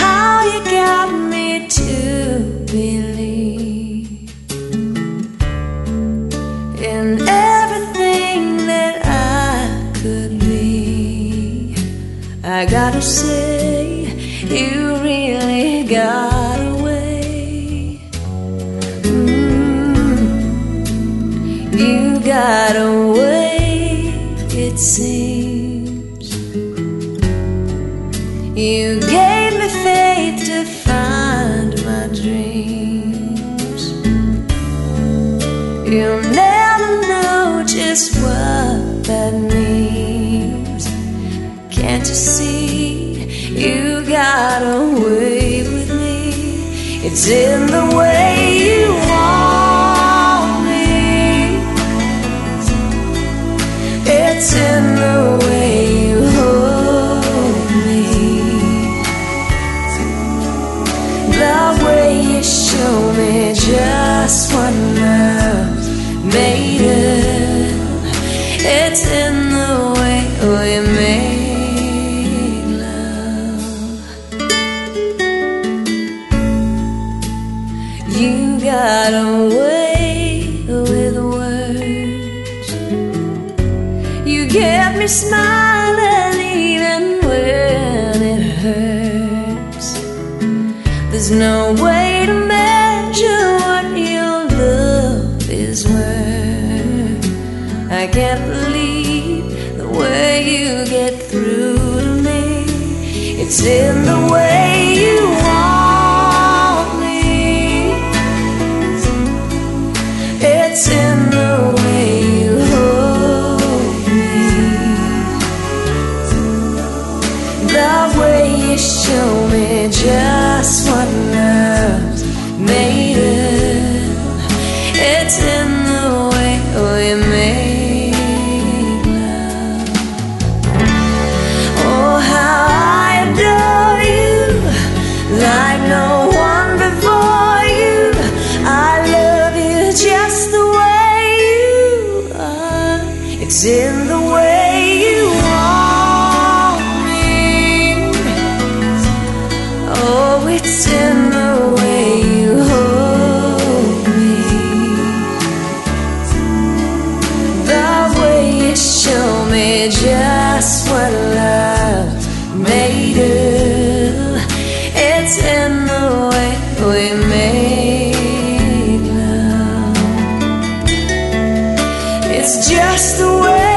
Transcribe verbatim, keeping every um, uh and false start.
how you got me to believe in everything that I could be. I gotta say, you really got away. Mm, you got away, it seems. You gave me faith to find my dreams. You'll never know just what that means. Can't you see, you got away with me. It's in the way you want me. It's in the way you hold me. The way you show me just what love's made of. It's in the way we make love. You got away with words. You get me smiling even when it hurts. There's no way to measure what your love is worth. I can't believe the way you get through to me. It's in the way you want me. It's in the way you hold me. The way you show me just what love's made of. It's in the way we make love. Oh, how I adore you, like no one before you. I love you just the way you are. It's in the way you want me. Oh, it's in the way you hold me. The way you show me just what love's made of. It's in the way we make love. It's just the way